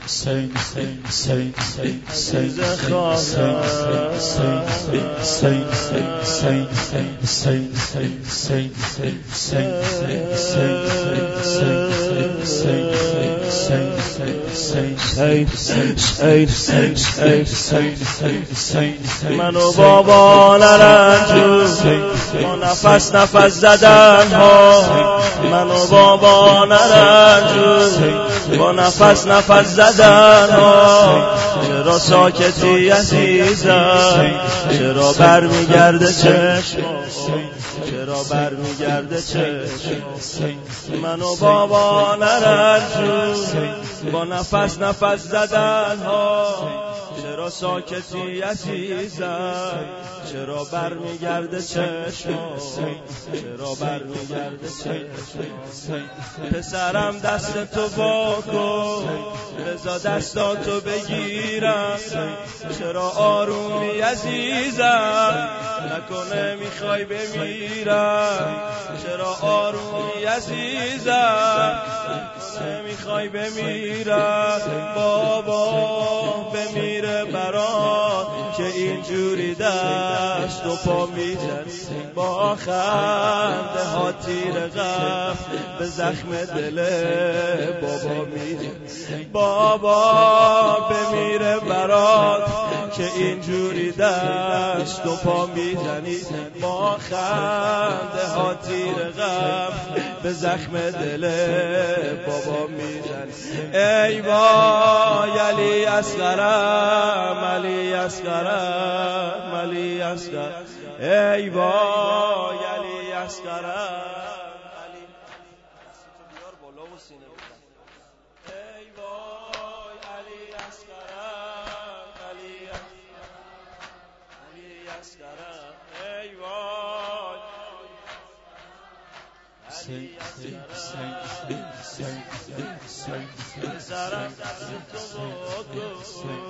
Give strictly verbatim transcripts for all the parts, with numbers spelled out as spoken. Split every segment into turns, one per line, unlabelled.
منو بابا نرنجون با نفس نفس زدن ها، منو بابا نرنجون با نفس نفس زدن ها. چرا ساکتی عزیزم، چرا برمیگرده چشم، چرا برمیگرده چشم. منو بابا نرنجون با نفس نفس زدن ها، چرا ساکتی عزیزم، چرا برمیگرده چشم، چرا برمیگرده چشم. پسرم دست تو واکن بذار دستاتو بگیرم، چرا آرومی عزیزم، نکنه میخوای بمیرم. چرا آرومی عزیزم، نکنه میخوای بمیرم. بابا بمیره برات که اینجوری دست و پا میزنی، با خنده ها تیر غم به زخم دل بابا میزنی. بابا بمیره برات که اینجوری دست و پا میزنی، با خنده ها تیر غم به زخم دل بابا میزنی. ای وای علی اصغرم، علی اصغرم، علی اصغرم. ای وای علی اصغرم، علی بیار بالا و سینه بزن. ای وای علی اصغرم، علی علی اصغرم. ای وای علی اصغرم، پسرم دست تو واکن.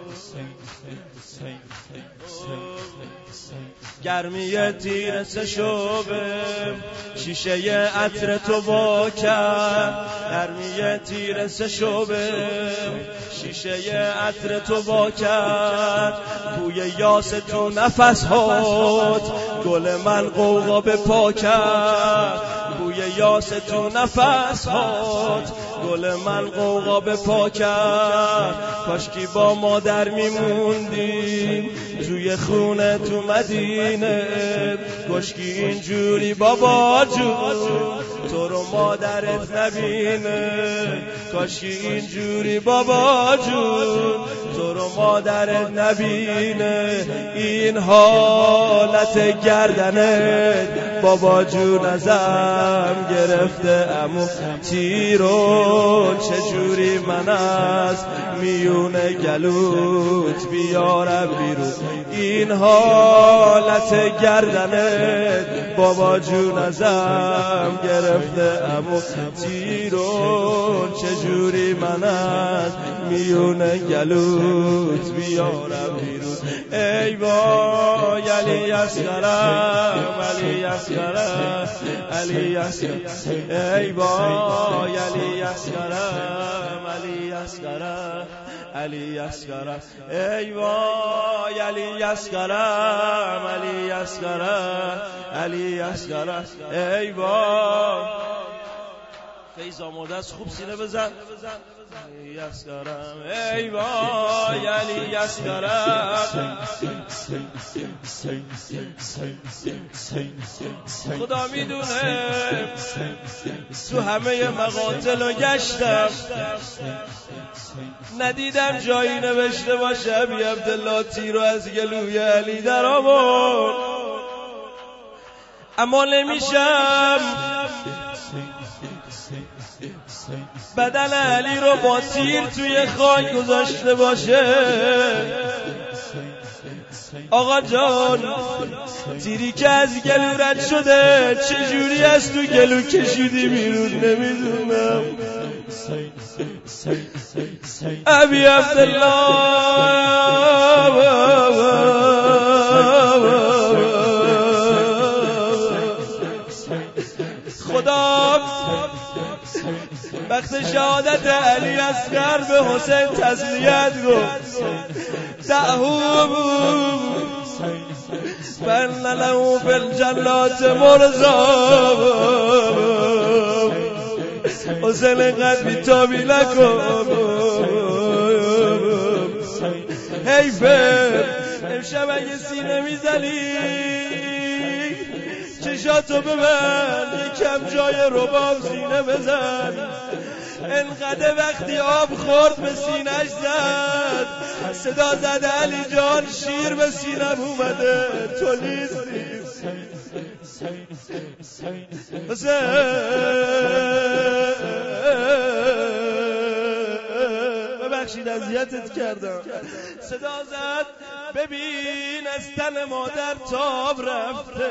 گرمی تیر سه شعبه شیشه عطر تو وا کرد، گرمی تیر سه شعبه شیشه عطر تو وا کرد. بوی یاس تو نفس هات گل من قوقا به پا کرد، بوی یاس تو نفس هات گل من قوقا به پا کرد. کاشکی با مادر میموندیم توی خونه تو مدینه، کاشکی اینجوری بابا جون تو رو مادرت نبینه، کاشکی اینجوری بابا جون تو رو مادرت نبینه. این حالت گردنت بابا جون ازم گرفته، امو تیرون چجوری من از میونه گلوت بیارم بیرون. این حالت گردنت بابا جون ازم گرفته، امو تیرون چجوری من از میونه گلوت بیارم بیرون. ای وای علی اصغرم، علی اصغرم، علی اصغرم. ای وای علی اصغرم، علی اصغرم، علی اصغرم. ای وای علی اصغرم، علی اصغرم، علی اصغرم. ای وای فیض آماده است، خوب سینه بزن. علی اصغرم. ای وای علی اصغرم. خدا میدونه تو همه مقاتل و گشتم ندیدم جایی نوشته باشه ابی عبدالله تیر رو از گلوی علی در آورد، اما نمیشم بدن علی رو با تیر توی خاک گذاشته باشه. آقا جان تیری که از گلو رد شده چجوری از تو گلو کشیدی بیرون نمیدونم. ابی عبدالله خدا وقت شهادت علی اصغر به حسین تسلیت گفت دعهو بن له فی الجنات مرزا حسین قد بیتابی نکن حیفه امشب اگه سینه میزنی چشاتو ببند یکم جای رباب سینه بزن انقدر وقتی آب خورد به سینهش زد صدا زد علی جان شیر به سینم اومده تو نیستی حسین ببخشید اذیتت کردم صدا زد ببین از تن مادر تاب رفته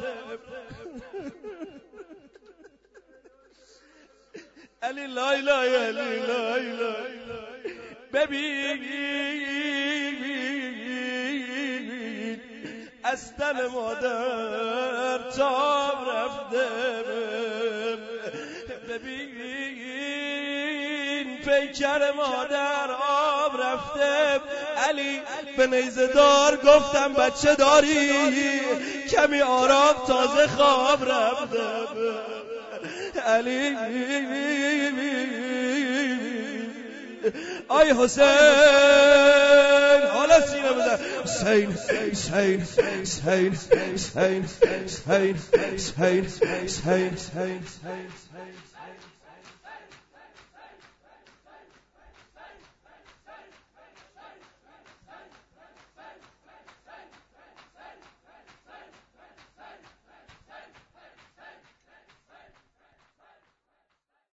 علی لای لای علی لای لای ببین از تن مادر تاب رفته ببین پیکر مادر آب رفته علی به نیزه دار گفتم بچه داری کمی آرام تازه خواب رفته علی آی حسین حالا سینه بزن حسین حسین حسین حسین حسین حسین حسین حسین